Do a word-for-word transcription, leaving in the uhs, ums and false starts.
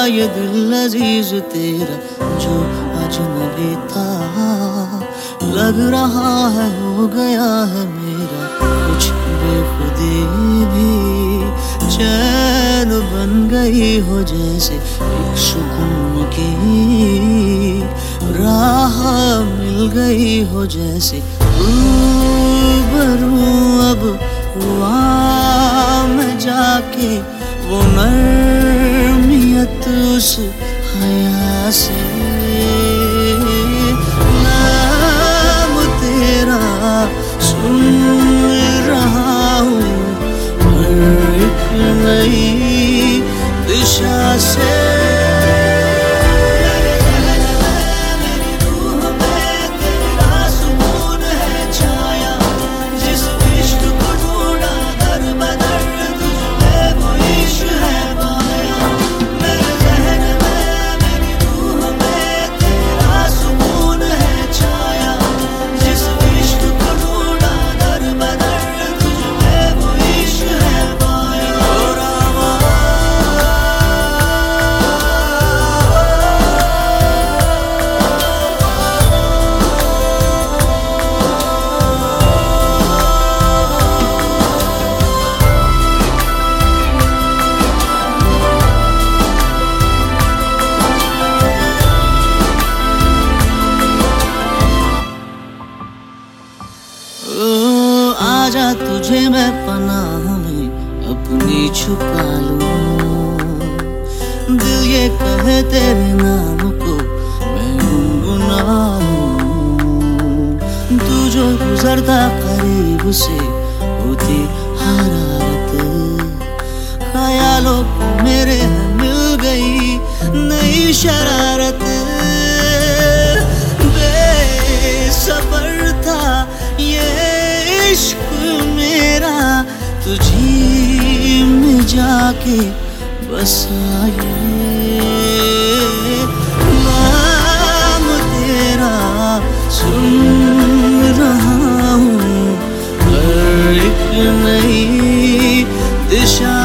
ये दिल अजीज तेरा जो अजनबी था, लग रहा है हो गया है मेरा कुछ बेखुदी भी। चैन बन गई हो जैसे एक सुकून की राह मिल गई हो जैसे रूबरू अब हुआ मैं जाके वो नर्मियत उस हया से। नाम तेरा सुन रहा हूँ हर एक नई दिशा से। आजा तुझे मैं पनाह में अपनी छुपा लूं, दिल ये कहे तेरे नाम को मैं गुनगुनाऊं। तू जो गुजरता करीब से होती हरारत, ख्यालों को मेरे मिल गई नई शरारत। बेसब्र था ये इश्क मेरा तुझी में जाके बसा ये। नाम तेरा सुन रहा हूँ हर एक नई दिशा